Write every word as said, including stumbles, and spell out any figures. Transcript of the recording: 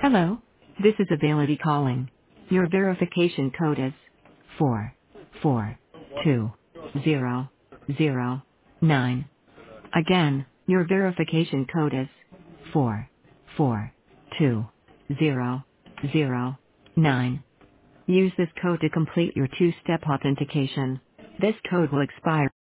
Hello. This is Availity calling. Your verification code is four four two zero zero nine. Again, your verification code is four four two zero zero nine. Use this code to complete your two-step authentication. This code will expire